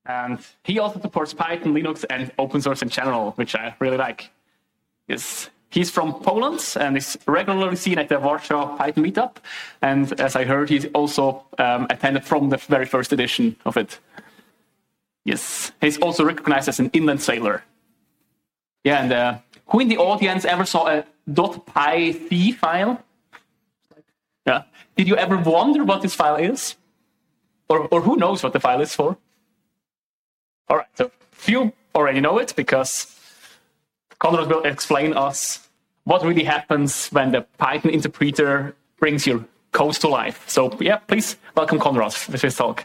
And he also supports Python, Linux, and open source in general, which I really like. Yes. He's from Poland and is regularly seen at the Warsaw Python meetup. And as I heard, he's also attended from the very first edition of it. Yes, he's also recognized as an inland sailor. Yeah, and who in the audience ever saw a .python file? Yeah. Did you ever wonder what this file is? Or who knows what the file is for? All right, so few already know it because Konrad will explain us what really happens when the Python interpreter brings your code to life. So yeah, please welcome Konrad with his talk.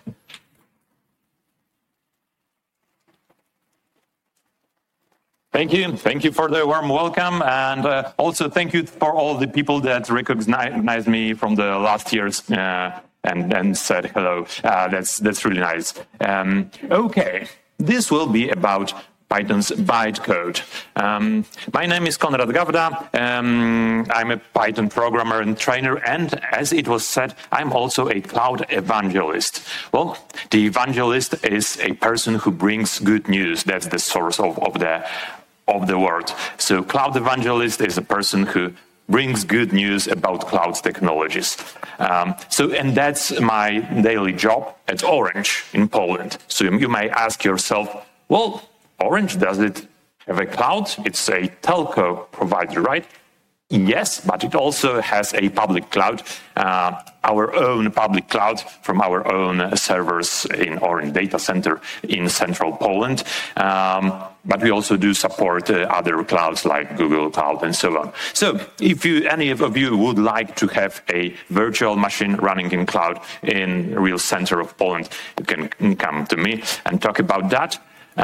Thank you for the warm welcome, and also thank you for all the people that recognized me from the last years and said hello. That's really nice. Okay, this will be about Python's bytecode. My name is Konrad Gawda. I'm a Python programmer and trainer, and as it was said, I'm also a cloud evangelist. Well, the evangelist is a person who brings good news. That's the source of the word. So cloud evangelist is a person who brings good news about cloud technologies. And that's my daily job at Orange in Poland. So you may ask yourself, well, Orange, does it have a cloud? It's a telco provider, right? Yes, but it also has a public cloud, our own public cloud from our own servers in Orange data center in central Poland. But we also do support other clouds like Google Cloud and so on. So if any of you would like to have a virtual machine running in cloud in real center of Poland, you can come to me and talk about that.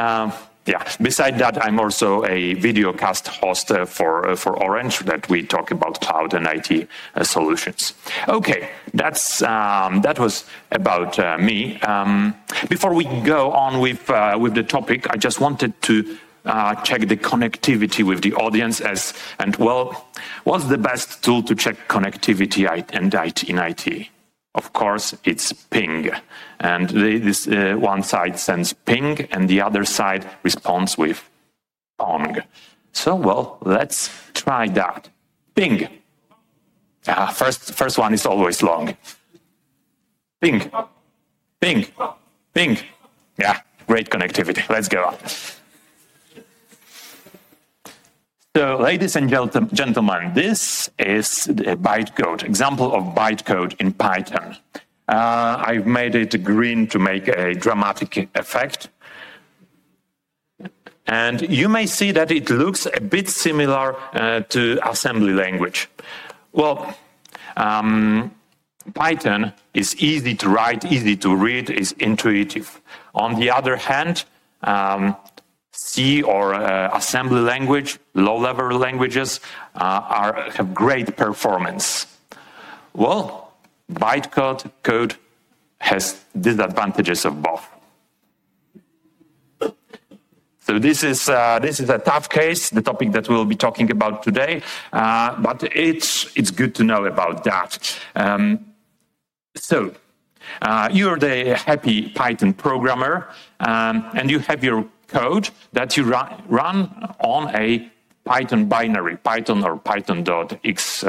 Beside that, I'm also a videocast host for Orange that we talk about cloud and IT solutions. Okay, that was about me. Before we go on with the topic, I just wanted to check the connectivity with the audience what's the best tool to check connectivity in IT? Of course, it's ping. And this one side sends ping, and the other side responds with pong. So, let's try that. Ping. First one is always long. Ping. Ping. Ping. Yeah, great connectivity. Let's go on. So, ladies and gentlemen, this is a bytecode, example of bytecode in Python. I've made it green to make a dramatic effect. And you may see that it looks a bit similar to assembly language. Well, Python is easy to write, easy to read, is intuitive. On the other hand, C or assembly language, low-level languages, have great performance. Well, bytecode code has disadvantages of both. So this is a tough case, the topic that we'll be talking about today, but it's good to know about that. You're the happy Python programmer, and you have your code that you run on a Python binary, Python or Python.exe.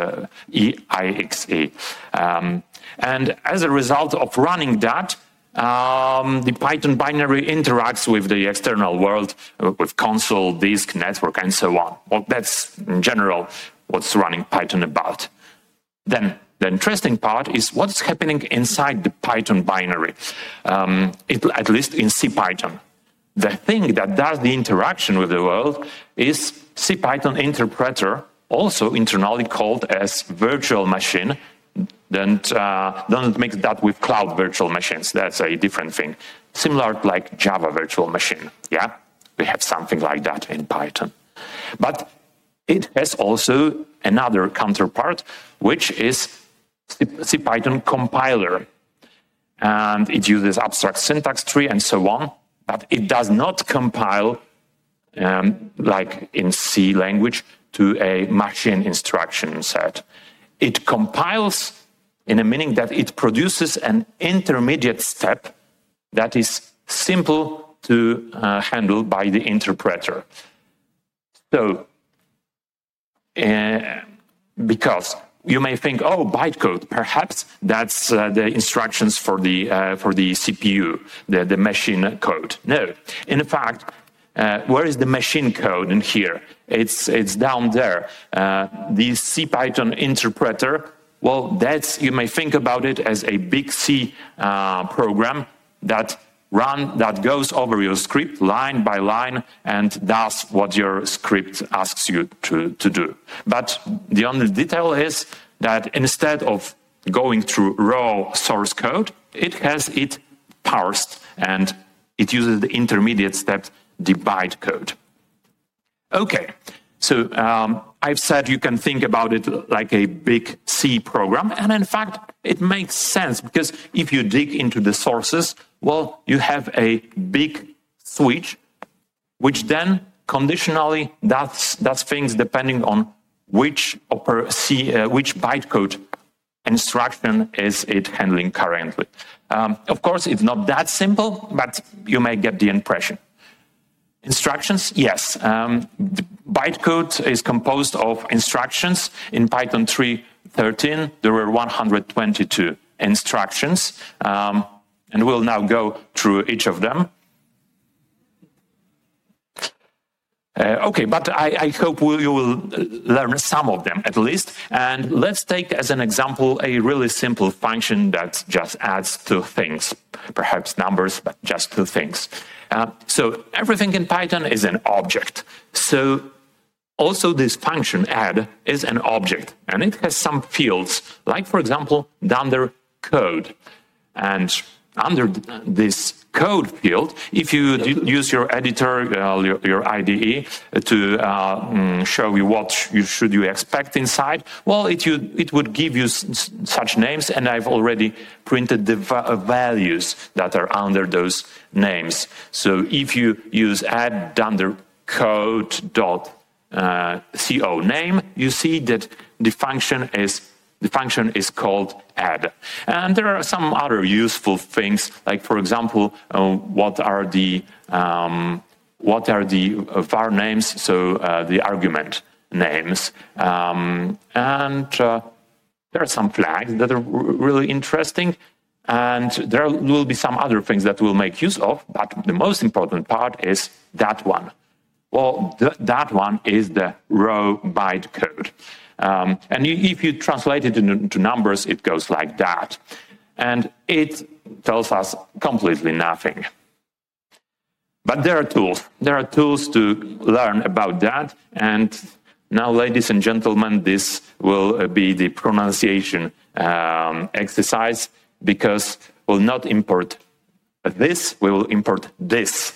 And as a result of running that, the Python binary interacts with the external world, with console, disk, network, and so on. Well, that's in general what's running Python about. Then the interesting part is what's happening inside the Python binary, at least in CPython. The thing that does the interaction with the world is CPython interpreter, also internally called as virtual machine. Don't mix that with cloud virtual machines. That's a different thing. Similar like Java virtual machine. Yeah, we have something like that in Python. But it has also another counterpart, which is CPython compiler. And it uses abstract syntax tree and so on. But it does not compile, like in C language, to a machine instruction set. It compiles in a meaning that it produces an intermediate step that is simple to handle by the interpreter. So, because you may think, oh, bytecode, perhaps that's the instructions for the CPU, the machine code. No, in fact, where is the machine code in here? It's down there. The CPython interpreter, well, you may think about it as a big C program that goes over your script line by line and does what your script asks you to do. But the only detail is that instead of going through raw source code, it has it parsed and it uses the intermediate step, the bytecode. Okay, so I've said you can think about it like a big C program, and in fact, it makes sense because if you dig into the sources, well, you have a big switch, which then conditionally does things depending on which bytecode instruction is it handling currently. Of course, it's not that simple, but you may get the impression. Instructions, yes. The bytecode is composed of instructions. In Python 3.13, there were 122 instructions. And we'll now go through each of them. Okay, but I hope you will learn some of them at least. And let's take as an example a really simple function that just adds two things. Perhaps numbers, but just two things. So everything in Python is an object. So also this function add is an object. And it has some fields, like for example, under code. And under this code field, if you use your editor, your IDE, to show you what should you expect inside, well, it would give you such names, and I've already printed the values that are under those names. So if you use add under code.co name, you see that the function is called add. And there are some other useful things, like for example, what are the var names, so the argument names. And there are some flags that are really interesting. And there will be some other things that we'll make use of, but the most important part is that one. Well, that one is the raw bytecode. And if you translate it into numbers, it goes like that. And it tells us completely nothing. But there are tools. There are tools to learn about that. And now, ladies and gentlemen, this will be the pronunciation exercise, because we'll not import this, we will import this.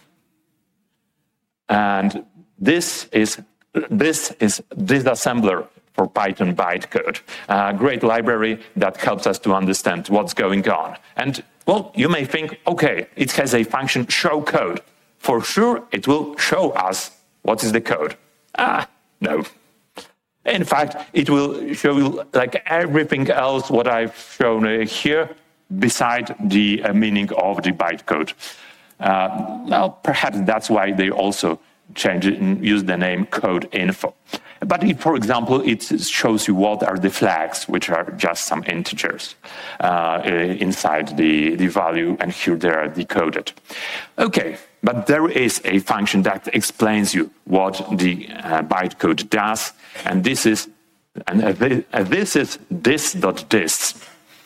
And this is disassembler for Python bytecode, a great library that helps us to understand what's going on. And, well, you may think, okay, it has a function show code. For sure, it will show us what is the code. No. In fact, it will show you like everything else what I've shown here beside the meaning of the bytecode. Well, perhaps that's why they also change it and use the name code info. But if, for example, it shows you what are the flags, which are just some integers inside the value, and here they are decoded. Okay, but there is a function that explains you what the bytecode does, and this is this.this.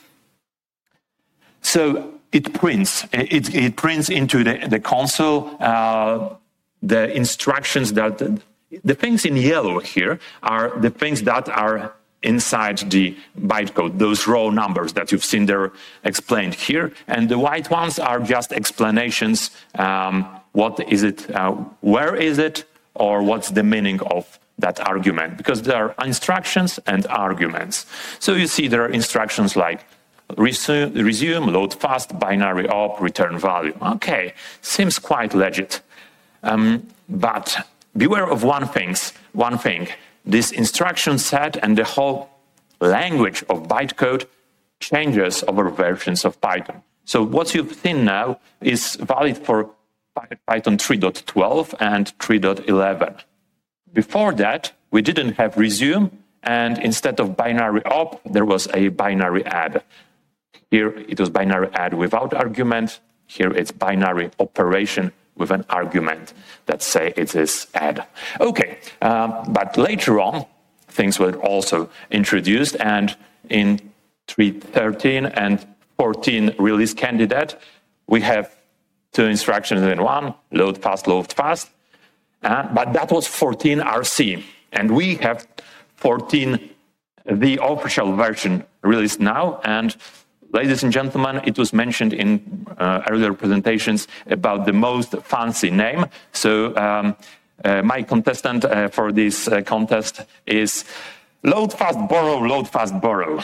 So it prints into the console the instructions that the things in yellow here are the things that are inside the bytecode, those raw numbers that you've seen there explained here, and the white ones are just explanations. What is it? Where is it? Or what's the meaning of that argument? Because there are instructions and arguments. So you see there are instructions like resume, load fast, binary op, return value. Okay, seems quite legit. But beware of one thing. This instruction set and the whole language of bytecode changes over versions of Python. So what you've seen now is valid for Python 3.12 and 3.11. Before that, we didn't have resume, and instead of binary op, there was a binary add. Here it was binary add without argument. Here it's binary operation with an argument that say it is add. Okay, but later on, things were also introduced, and in 3.13 and 14 release candidate, we have two instructions in one, load fast, but that was 14 RC, and we have 14, the official version released now, and ladies and gentlemen, it was mentioned in earlier presentations about the most fancy name. So my contestant for this contest is load fast, borrow.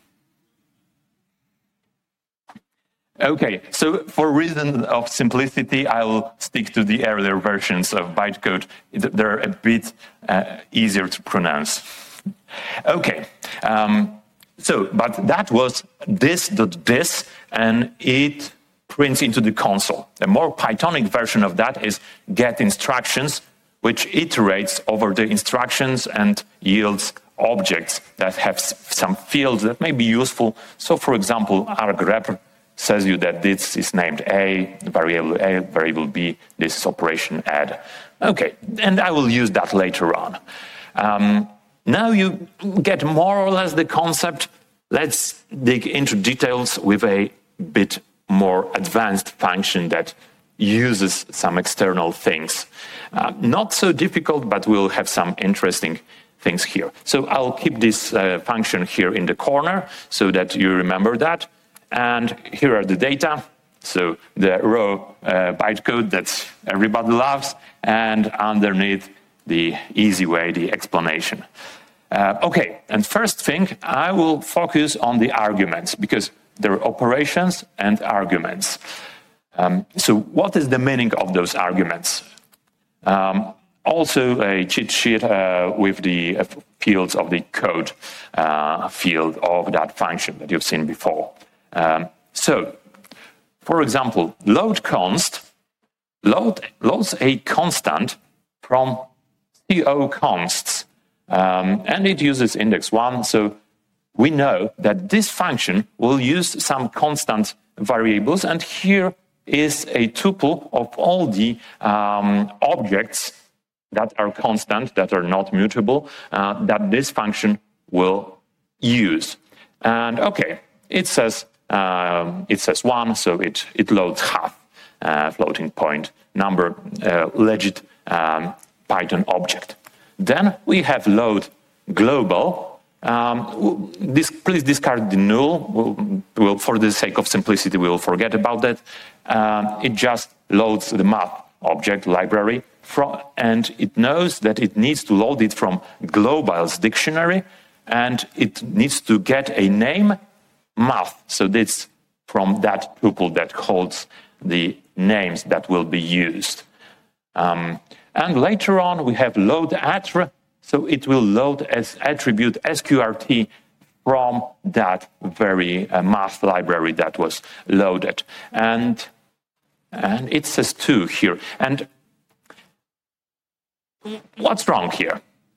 Okay, so for reason of simplicity, I'll stick to the earlier versions of bytecode. They're a bit easier to pronounce. Okay. But that was this, and it prints into the console. The more Pythonic version of that is get instructions, which iterates over the instructions and yields objects that have some fields that may be useful. So, for example, argrep says you that this is named A, variable B, this is operation add. Okay, and I will use that later on. Now you get more or less the concept. Let's dig into details with a bit more advanced function that uses some external things. Not so difficult, but we'll have some interesting things here. So I'll keep this function here in the corner so that you remember that. And here are the data. So the raw bytecode that everybody loves, and underneath the easy way, the explanation. Okay, and first thing, I will focus on the arguments because there are operations and arguments. So what is the meaning of those arguments? Also a cheat sheet with the fields of the code field of that function that you've seen before. So, for example, load const loads a constant from CO consts, and it uses index 1. So we know that this function will use some constant variables, and here is a tuple of all the objects that are constant, that are not mutable, that this function will use. And okay, it says 1, so it loads half floating point number legit Python object. Then we have load global. Please discard the null. We'll, for the sake of simplicity, we will forget about that. It just loads the math object library, and it knows that it needs to load it from global's dictionary, and it needs to get a name math. So that's from that tuple that holds the names that will be used. And later on, we have load attr, so it will load as attribute sqrt from that very math library that was loaded. And it says 2 here. And what's wrong here?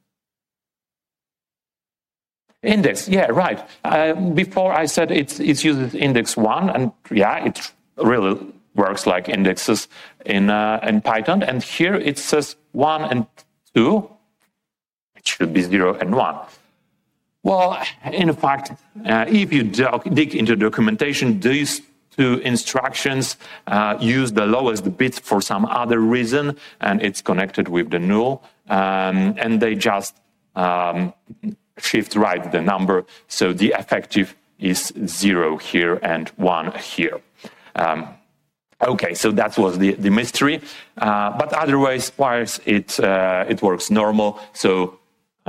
Index, yeah, right. Before I said it uses index 1, and yeah, it really works like indexes in Python. And here it says 1 and 2. It should be 0 and 1. Well, in fact, if you dig into documentation, these two instructions use the lowest bit for some other reason, and it's connected with the null, and they just shift right the number, so the effective is 0 here and 1 here. Okay, so that was the mystery, but otherwise it works normal. So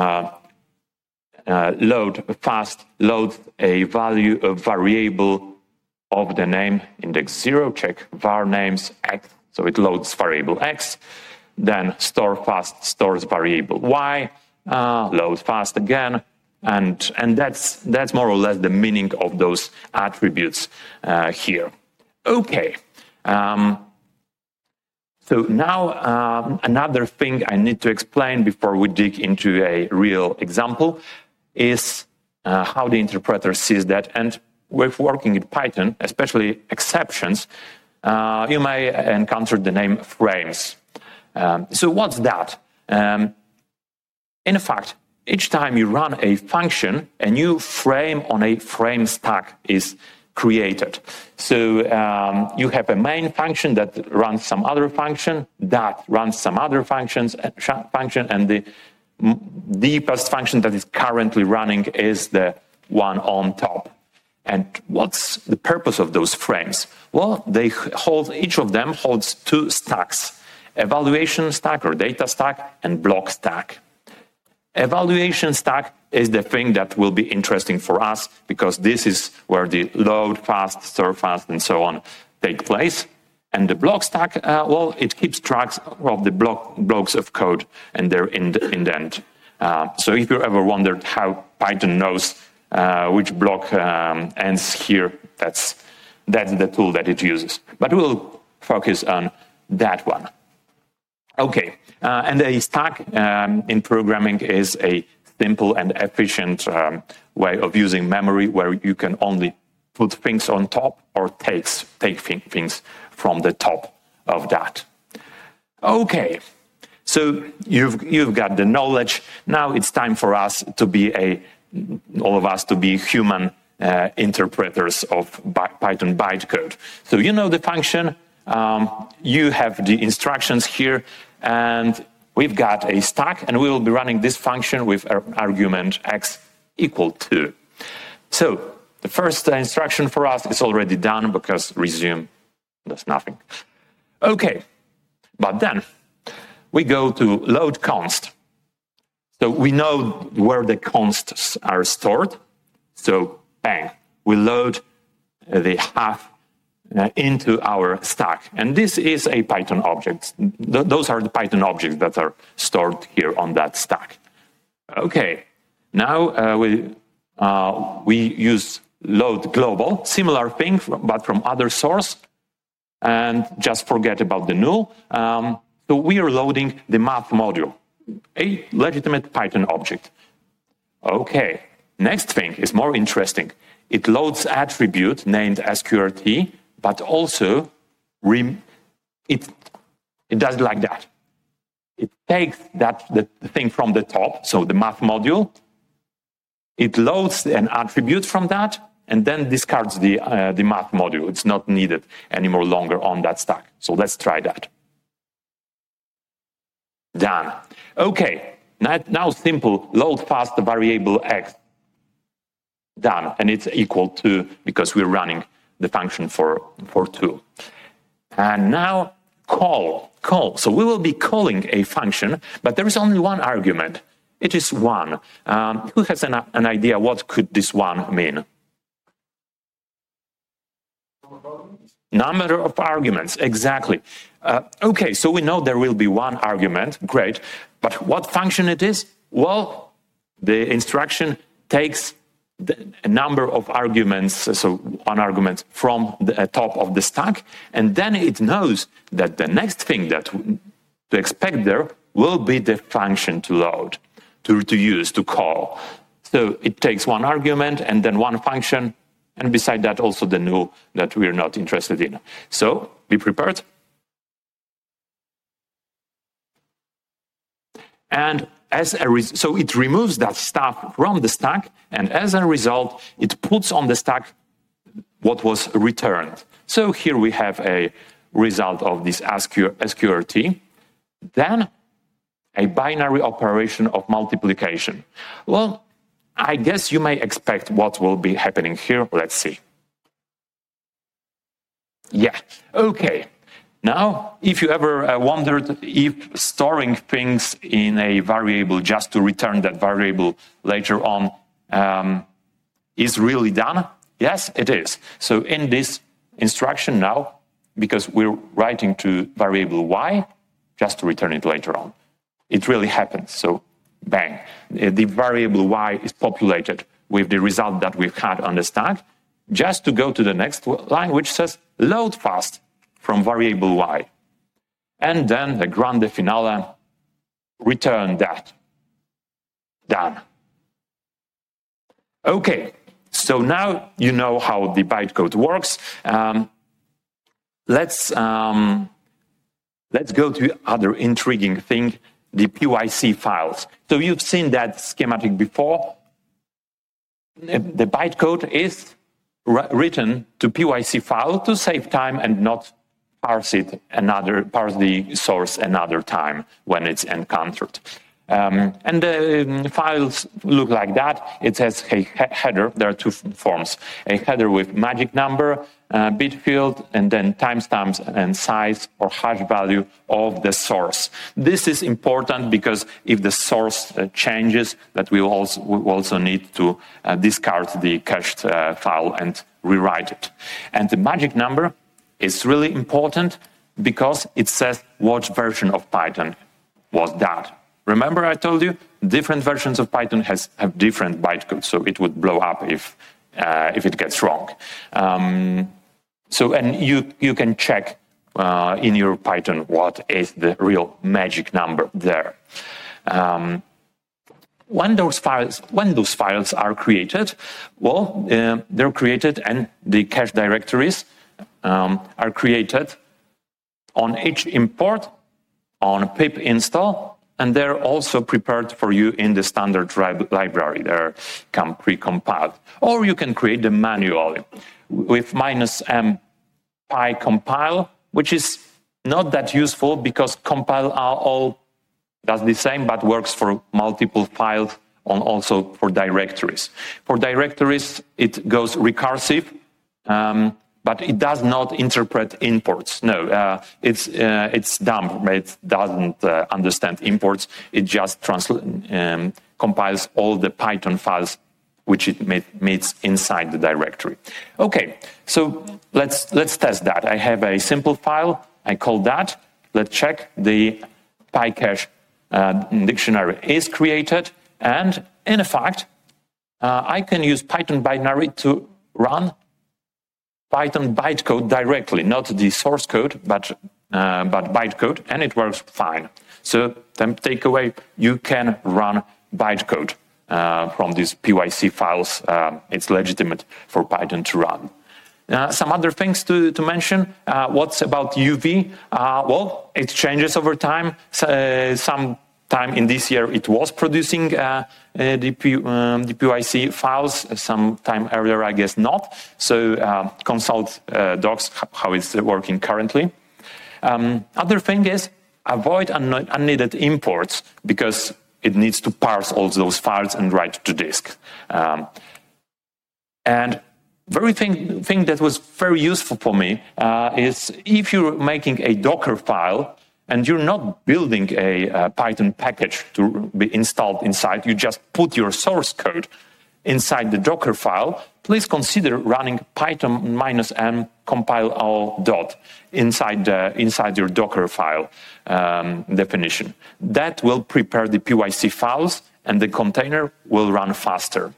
load fast, load a value of variable of the name, index 0, check var names x, so it loads variable x, then store fast stores variable y, load fast again, and that's more or less the meaning of those attributes here. Okay, So now another thing I need to explain before we dig into a real example is how the interpreter sees that. And with working in Python, especially exceptions, you may encounter the name frames. So what's that? In fact, each time you run a function, a new frame on a frame stack is created. So you have a main function that runs some other function, that runs some other function, and the deepest function that is currently running is the one on top. And what's the purpose of those frames? Well, each of them holds two stacks: evaluation stack or data stack and block stack. Evaluation stack is the thing that will be interesting for us because this is where the load fast, store fast, and so on take place. And the block stack, well, it keeps track of the blocks of code and their indent. So if you ever wondered how Python knows which block ends here, that's the tool that it uses. But we'll focus on that one. Okay, and a stack in programming is a simple and efficient way of using memory where you can only put things on top or take things from the top of that. Okay, so you've got the knowledge. Now it's time for us to be all of us to be human interpreters of Python bytecode. So you know the function, you have the instructions here, and we've got a stack, and we will be running this function with argument x equal to. So the first instruction for us is already done because resume does nothing. Okay, but then we go to load const. So we know where the consts are stored. So bang, we load the half into our stack. And this is a Python object. Those are the Python objects that are stored here on that stack. Okay, now we use load global, similar thing, but from other source. And just forget about the null. So we are loading the math module, a legitimate Python object. Okay, next thing is more interesting. It loads attribute named sqrt, but also it does it like that. It takes the thing from the top, so the math module, it loads an attribute from that, and then discards the math module. It's not needed anymore longer on that stack. So let's try that. Done. Okay, now simple, load fast the variable x. Done, and it's equal to, because we're running the function for 2. And now call. So we will be calling a function, but there is only one argument. It is 1. Who has an idea what could this 1 mean? Number of arguments, exactly. Okay, so we know there will be one argument, great. But what function it is? Well, the instruction takes a number of arguments, so one argument from the top of the stack, and then it knows that the next thing that to expect there will be the function to load, to use, to call. So it takes one argument and then one function, and beside that also the null that we're not interested in. So be prepared. And so it removes that stuff from the stack, and as a result, it puts on the stack what was returned. So here we have a result of this sqrt. Then a binary operation of multiplication. Well, I guess you may expect what will be happening here. Let's see. Yeah, okay. Now, if you ever wondered if storing things in a variable just to return that variable later on is really done, yes, it is. So in this instruction now, because we're writing to variable y, just to return it later on, it really happens. So bang, the variable y is populated with the result that we've had on the stack, just to go to the next line, which says load fast from variable y. and then the grande finale, return that. Done. Okay, so now you know how the bytecode works. Let's go to other intriguing thing, the PYC files. So you've seen that schematic before. The bytecode is written to PYC file to save time and not parse the source another time when it's encountered. And the files look like that. It has a header. There are two forms: a header with magic number, bit field, and then timestamps and size or hash value of the source. This is important because if the source changes, that we also need to discard the cached file and rewrite it. And the magic number is really important because it says what version of Python was that. Remember I told you, different versions of Python have different bytecodes, so it would blow up if it gets wrong. And you can check in your Python what is the real magic number there. When those files are created, they're created, and the cache directories are created on each import, on pip install, and they're also prepared for you in the standard library. They come pre-compiled. Or you can create them manually with -m pycompile, which is not that useful because compile all does the same but works for multiple files and also for directories. For directories, it goes recursive, but it does not interpret imports. No, it's dumb. It doesn't understand imports. It just compiles all the Python files which it meets inside the directory. Okay, so let's test that. I have a simple file. I call that. Let's check the PyCache dictionary is created, and in fact, I can use Python binary to run Python bytecode directly, not the source code, but bytecode, and it works fine. So then takeaway, you can run bytecode from these PYC files. It's legitimate for Python to run. Some other things to mention. What's about UV? It changes over time. Some time in this year it was producing the PYC files. Some time earlier, I guess not. So consult docs how it's working currently. Other thing is avoid unneeded imports because it needs to parse all those files and write to disk. And very thing that was very useful for me is if you're making a Docker file and you're not building a Python package to be installed inside, you just put your source code inside the Docker file, please consider running Python -m compile all dot inside your Docker file definition. That will prepare the PYC files and the container will run faster.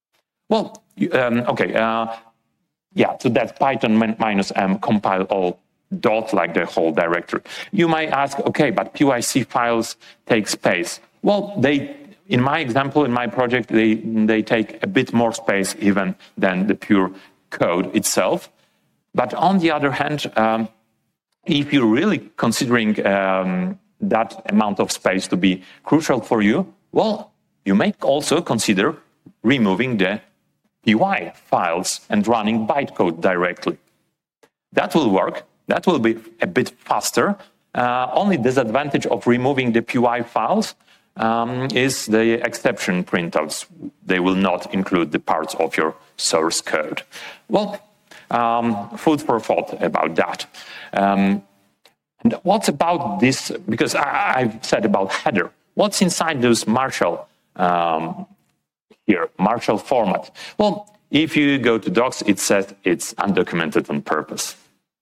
So that's Python -m compile all dot, like the whole directory. You might ask, okay, but PYC files take space. Well, in my example, in my project, they take a bit more space even than the pure code itself. But on the other hand, if you're really considering that amount of space to be crucial for you, you may also consider removing the PY files and running bytecode directly. That will work. That will be a bit faster. Only disadvantage of removing the PY files is the exception printouts. They will not include the parts of your source code. Food for thought about that. And what's about this? Because I've said about header. What's inside those Marshall here, Marshall format? If you go to docs, it says it's undocumented on purpose.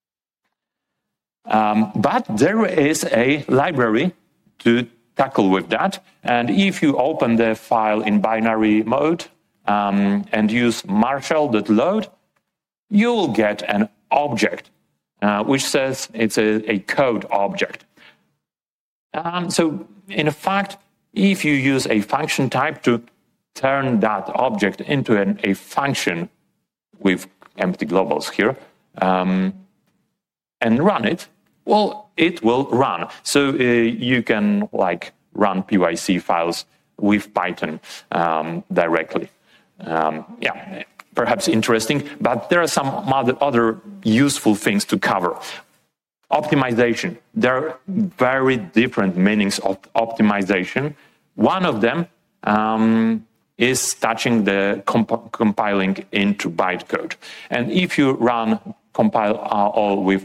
But there is a library to tackle with that. And if you open the file in binary mode and use marshall.load, you will get an object which says it's a code object. So in fact, if you use a function type to turn that object into a function with empty globals here, and run it, well, it will run. So you can run PYC files with Python directly. Yeah, perhaps interesting, but there are some other useful things to cover. Optimization. There are very different meanings of optimization. One of them is touching the compiling into bytecode. And if you run compile all with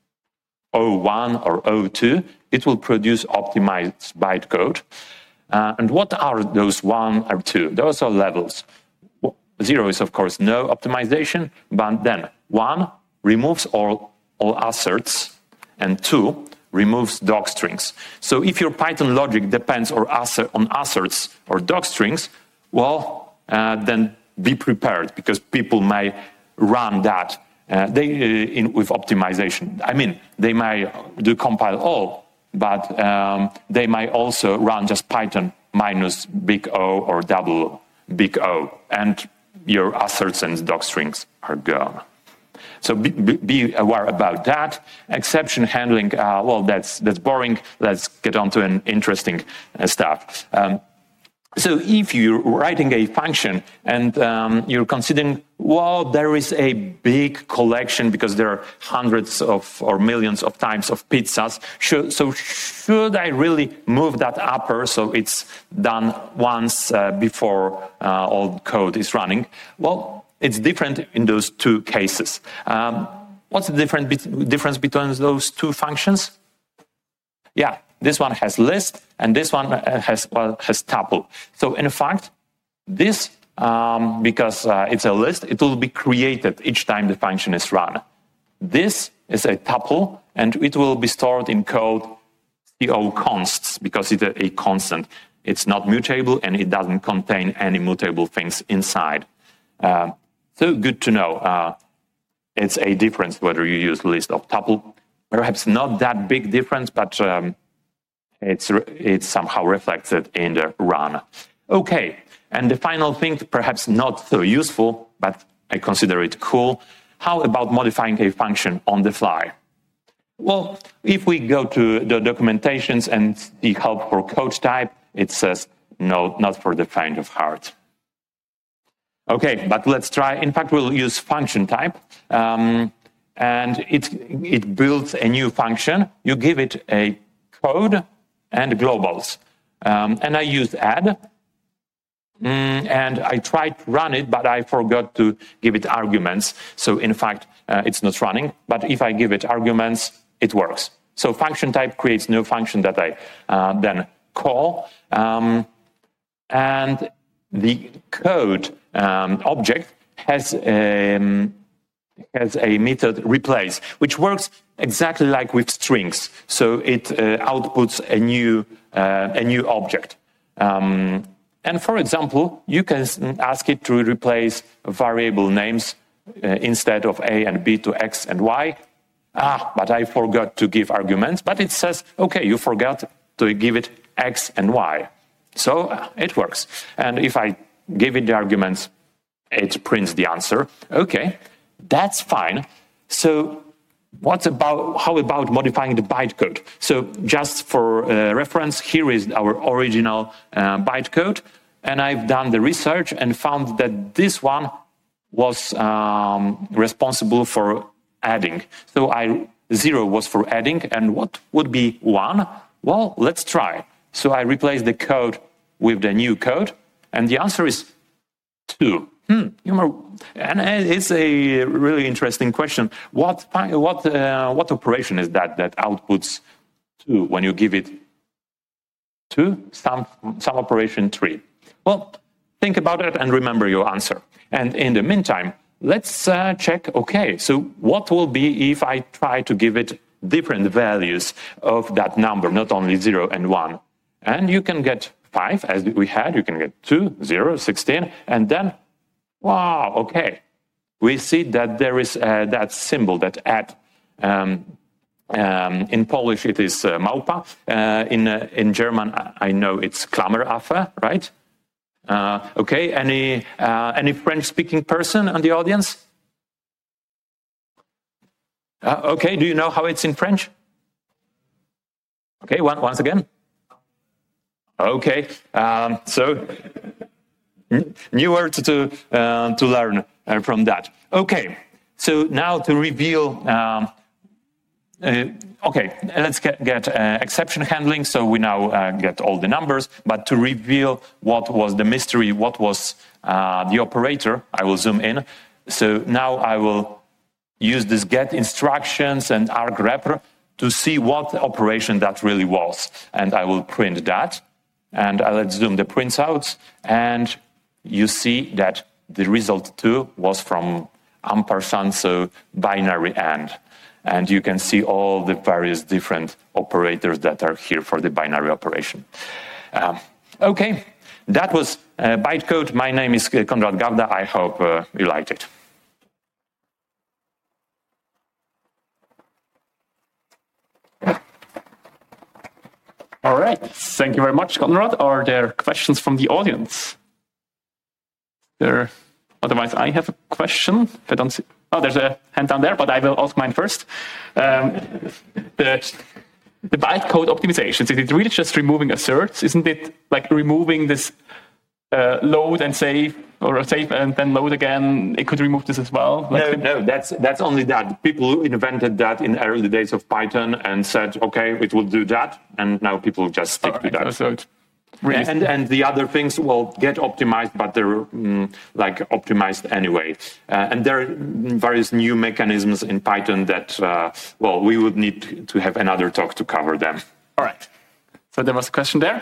O1 or O2, it will produce optimized bytecode. And what are those 1 or 2? Those are levels. 0 is, of course, no optimization, but then 1 removes all asserts, and 2 removes docstrings. So if your Python logic depends on asserts or docstrings, well, then be prepared, because people may run that with optimization. I mean, they may do compile all, but they might also run just Python minus big O or double big O, and your asserts and docstrings are gone. So be aware about that. Exception handling, well, that's boring. Let's get on to an interesting stuff. So if you're writing a function and you're considering, well, there is a big collection because there are hundreds of or millions of types of pizzas. So should I really move that upper so it's done once before all code is running? Well, it's different in those two cases. What's the difference between those two functions? Yeah. This one has list, and this one has tuple. So in fact, this, because it's a list, it will be created each time the function is run. This is a tuple, and it will be stored in code consts, because it's a constant. It's not mutable, and it doesn't contain any mutable things inside. So good to know. It's a difference whether you use list or tuple. Perhaps not that big difference, but it's somehow reflected in the run. Okay, and the final thing, perhaps not so useful, but I consider it cool. How about modifying a function on the fly? Well, if we go to the documentations and see help for code type, it says no, not for the faint of heart. Okay, but let's try. In fact, we'll use function type, and it builds a new function. You give it a code and globals. And I used add, and I tried to run it, but I forgot to give it arguments. So in fact, it's not running, but if I give it arguments, it works. So function type creates new function that I then call, and the code object has a method replace, which works exactly like with strings. So it outputs a new object. And for example, you can ask it to replace variable names instead of A and B to X and Y. But I forgot to give arguments. But it says, okay, you forgot to give it X and Y. So it works. And if I give it the arguments, it prints the answer. Okay, that's fine. So how about modifying the bytecode? So just for reference, here is our original bytecode. And I've done the research and found that this one was responsible for adding. So 0 was for adding. And what would be 1? Well, let's try. So I replace the code with the new code. And the answer is 2. And it's a really interesting question. What operation is that outputs 2 when you give it 2? Some operation 3. Well, think about it and remember your answer. And in the meantime, let's check, okay, so what will be if I try to give it different values of that number, not only 0 and 1. And you can get 5, as we had, you can get 2, 0, 16, and then wow, okay. We see that there is that symbol, that add In Polish, it is Małpa. In German, I know it's Klammeraffe, right? Okay, any French-speaking person in the audience? Okay, do you know how it's in French? Okay, once again. Okay, so new words to learn from that. Okay, so now to reveal. Okay, let's get exception handling. So we now get all the numbers, but to reveal what was the mystery, what was the operator, I will zoom in. So now I will use this get instructions and argrep to see what operation that really was. And I will print that. And let's zoom the prints out. And you see that the result 2 was from ampersand, so binary AND. And you can see all the various different operators that are here for the binary operation. Okay, that was bytecode. My name is Konrad Gawda. I hope you liked it. All right. Thank you very much, Konrad. Are there questions from the audience? Otherwise, I have a question. If I don't see... Oh, there's a hand down there, but I will ask mine first. The bytecode optimizations, is it really just removing asserts? Isn't it like removing this load and save, or save and then load again? It could remove this as well? No, that's only that. People invented that in early days of Python and said, okay, it will do that. And now people just stick to that. So really and the other things will get optimized, but they're like optimized anyway. And there are various new mechanisms in Python that, well, we would need to have another talk to cover them. All right. So there was a question there.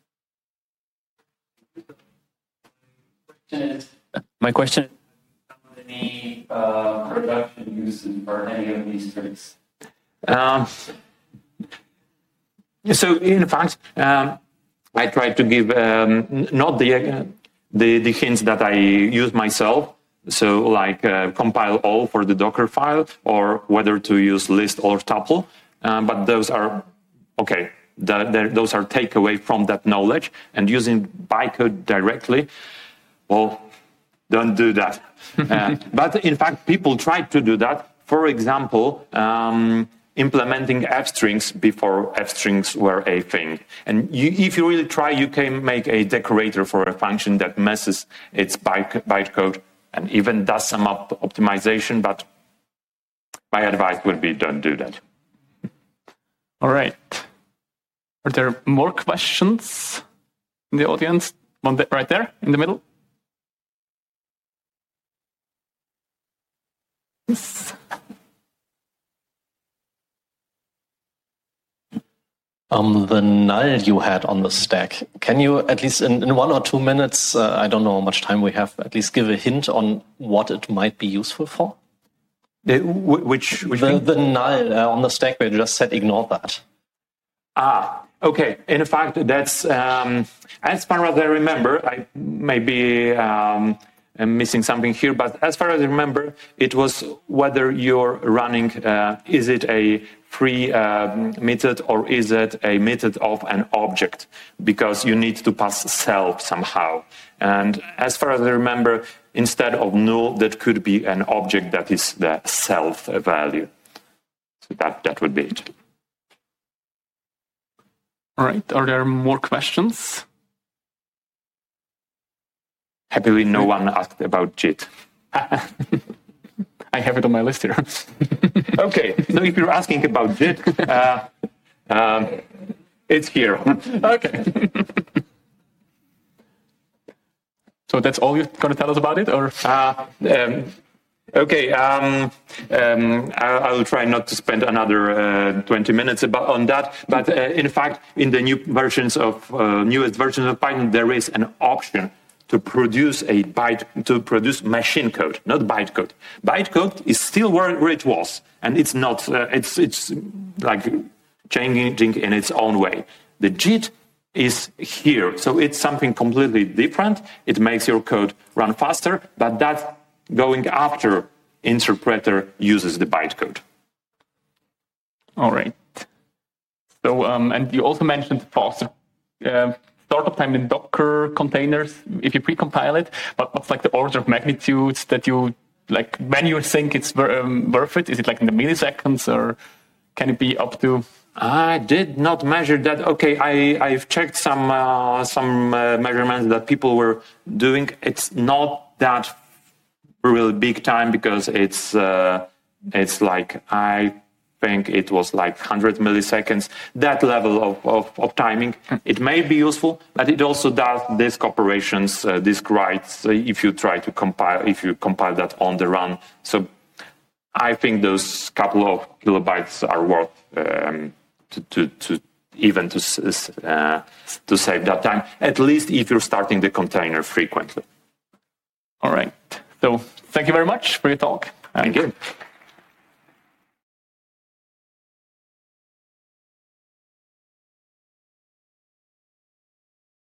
My question is, any production uses for any of these tricks? So in fact, I try to give not the hints that I use myself. So like compile all for the Docker file, or whether to use list or tuple. But those are okay. Those are takeaway from that knowledge, and using bytecode directly. Well, don't do that. But in fact, people tried to do that. For example, implementing f-strings before f-strings were a thing. And if you really try, you can make a decorator for a function that messes its bytecode and even does some optimization. But my advice would be don't do that. All right. Are there more questions in the audience? One right there in the middle. Yes. The null you had on the stack, can you at least in 1 or 2 minutes, I don't know how much time we have, at least give a hint on what it might be useful for? Which the null on the stack where you just said ignore that. Okay. In fact, that's, as far as I remember, I may be missing something here, but as far as I remember, it was whether you're running, is it a free method or is it a method of an object? Because you need to pass self somehow. And as far as I remember, instead of null, that could be an object that is the self value. So that would be it. All right. Are there more questions? Happily, no one asked about JIT. I have it on my list here. Okay, so if you're asking about JIT, it's here. Okay. So that's all you're going to tell us about it, or? Okay, I will try not to spend another 20 minutes on that. But in fact, in the newest versions of Python, there is an option to produce machine code, not bytecode. Bytecode is still where it was, and it's not. It's like changing in its own way. The JIT is here, so it's something completely different. It makes your code run faster, but that going after interpreter uses the bytecode. All right. So, and you also mentioned faster startup time in Docker containers if you precompile it. But what's like the order of magnitudes that you like when you think it's worth it? Is it like in the milliseconds, or can it be up to? I did not measure that. Okay, I've checked some measurements that people were doing. It's not that really big time because it's like I think it was like 100 milliseconds. That level of timing. It may be useful, but it also does disk operations, disk writes. If you try to compile that on the run. So I think those couple of kilobytes are worth. To save that time, at least if you're starting the container frequently. All right. So thank you very much for your talk. Thank you.